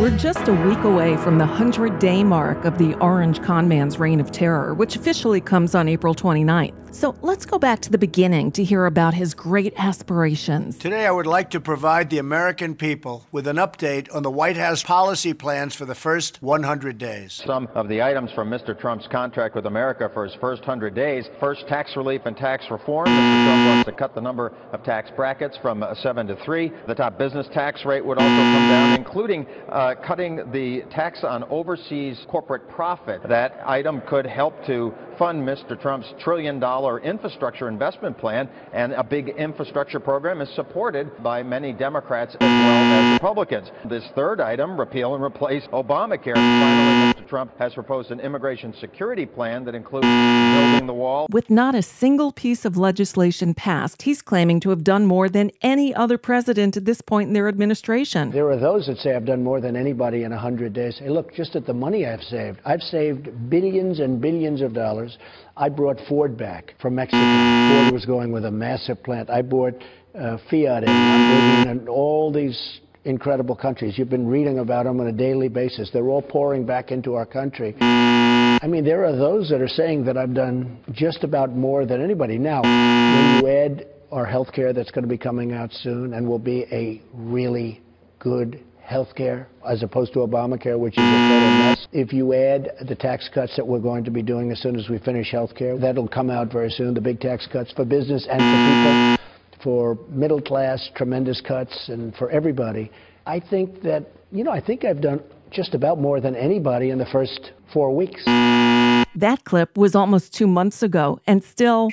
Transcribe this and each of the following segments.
We're just a week away from the 100-day mark of the Orange Conman's reign of terror, which officially comes on April 29th. So let's go back to the beginning to hear about his great aspirations. Today, I would like to provide the American people with an update on the White House policy plans for the first 100 days. Some of the items from Mr. Trump's contract with America for his first 100 days. First, tax relief and tax reform. Mr. Trump wants to cut the number of tax brackets from 7 to 3. The top business tax rate would also come down, including cutting the tax on overseas corporate profit. That item could help to fund Mr. Trump's $1 trillion infrastructure investment plan, and a big infrastructure program is supported by many Democrats as well as Republicans. This third item, repeal and replace Obamacare. Finally, Mr. Trump has proposed an immigration security plan that includes building the wall. With not a single piece of legislation passed, he's claiming to have done more than any other president at this point in their administration. There are those that say I've done more than anybody in 100 days. Hey, look, just at the money I've saved. I've saved billions and billions of dollars. I brought Ford back from Mexico. Ford was going with a massive plant. I brought Fiat in. I'm bringing in all these incredible countries. You've been reading about them on a daily basis. They're all pouring back into our country. I mean, there are those that are saying that I've done just about more than anybody. Now, when you add our health care that's going to be coming out soon and will be a really good health care as opposed to Obamacare, which is a total mess. If you add the tax cuts that we're going to be doing as soon as we finish health care, that'll come out very soon, the big tax cuts for business and for people, for middle class, tremendous cuts, and for everybody. I think that, I think I've done just about more than anybody in the first 4 weeks. That clip was almost 2 months ago, and still...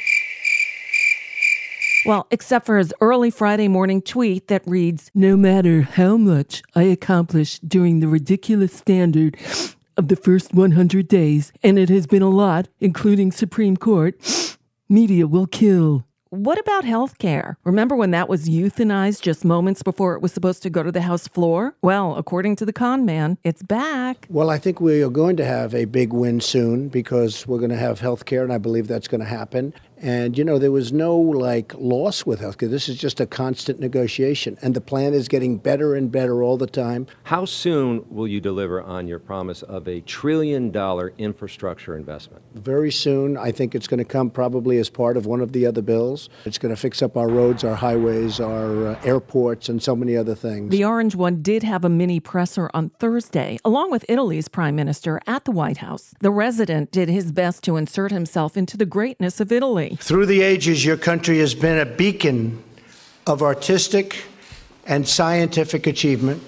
Well, except for his early Friday morning tweet that reads, "No matter how much I accomplish during the ridiculous standard of the first 100 days, and it has been a lot, including Supreme Court, media will kill." What about health care? Remember when that was euthanized just moments before it was supposed to go to the House floor? Well, according to the con man, it's back. Well, I think we are going to have a big win soon because we're going to have health care, and I believe that's going to happen. And, there was no, loss with health care. This is just a constant negotiation. And the plan is getting better and better all the time. How soon will you deliver on your promise of a $1 trillion infrastructure investment? Very soon. I think it's going to come probably as part of one of the other bills. It's going to fix up our roads, our highways, our airports, and so many other things. The Orange One did have a mini presser on Thursday, along with Italy's prime minister at the White House. The resident did his best to insert himself into the greatness of Italy. Through the ages, your country has been a beacon of artistic and scientific achievement.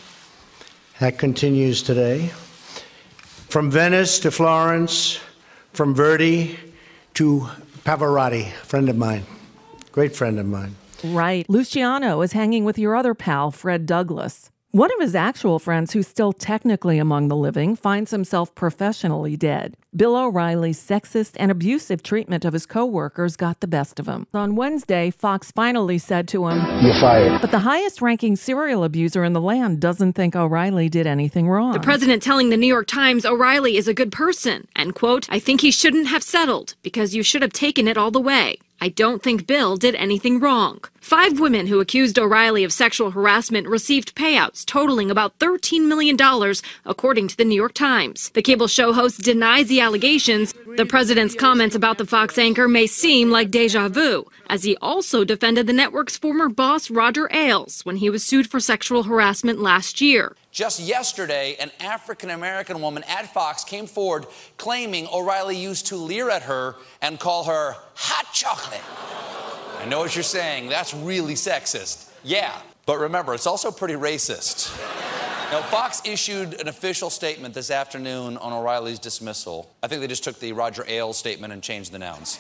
That continues today. From Venice to Florence, from Verdi to Pavarotti, friend of mine, great friend of mine. Right. Luciano is hanging with your other pal, Fred Douglas. One of his actual friends, who's still technically among the living, finds himself professionally dead. Bill O'Reilly's sexist and abusive treatment of his co-workers got the best of him. On Wednesday, Fox finally said to him, "You're fired." But the highest-ranking serial abuser in the land doesn't think O'Reilly did anything wrong. The president telling the New York Times O'Reilly is a good person, and, quote, "I think he shouldn't have settled because you should have taken it all the way. I don't think Bill did anything wrong." 5 women who accused O'Reilly of sexual harassment received payouts totaling about $13 million, according to the New York Times. The cable show host denies the allegations. The president's comments about the Fox anchor may seem like deja vu, as he also defended the network's former boss, Roger Ailes, when he was sued for sexual harassment last year. Just yesterday, an African-American woman at Fox came forward claiming O'Reilly used to leer at her and call her hot chocolate. I know what you're saying. That's really sexist. Yeah, but remember, it's also pretty racist. Now, Fox issued an official statement this afternoon on O'Reilly's dismissal. I think they just took the Roger Ailes statement and changed the nouns.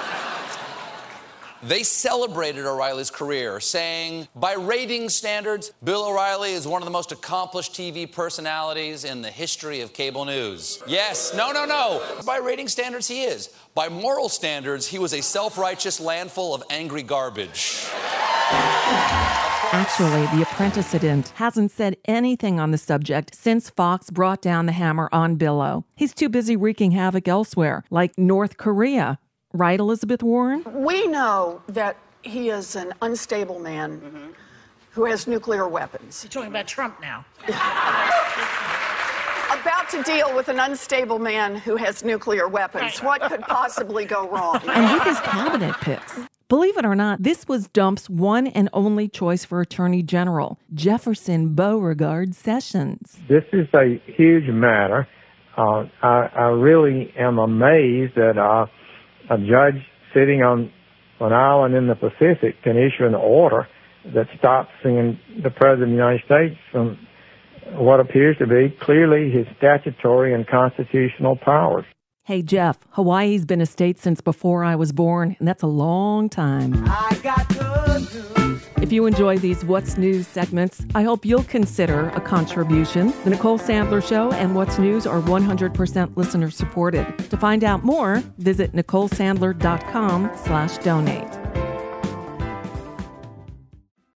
They celebrated O'Reilly's career, saying, by rating standards, Bill O'Reilly is one of the most accomplished TV personalities in the history of cable news. Yes, no. By rating standards, he is. By moral standards, he was a self-righteous landfill of angry garbage. Actually, The Apprentice hasn't said anything on the subject since Fox brought down the hammer on Bill. He's too busy wreaking havoc elsewhere, like North Korea. Right, Elizabeth Warren? We know that he is an unstable man who has nuclear weapons. You're talking about Trump now. to deal with an unstable man who has nuclear weapons. What could possibly go wrong? And with his cabinet picks. Believe it or not, this was Dump's one and only choice for Attorney General, Jefferson Beauregard Sessions. This is a huge matter. I really am amazed that a judge sitting on an island in the Pacific can issue an order that stops the President of the United States from what appears to be clearly his statutory and constitutional powers. Hey, Jeff, Hawaii's been a state since before I was born, and that's a long time. I got good news. If you enjoy these What's News segments, I hope you'll consider a contribution. The Nicole Sandler Show and What's News are 100% listener supported. To find out more, visit NicoleSandler.com/donate.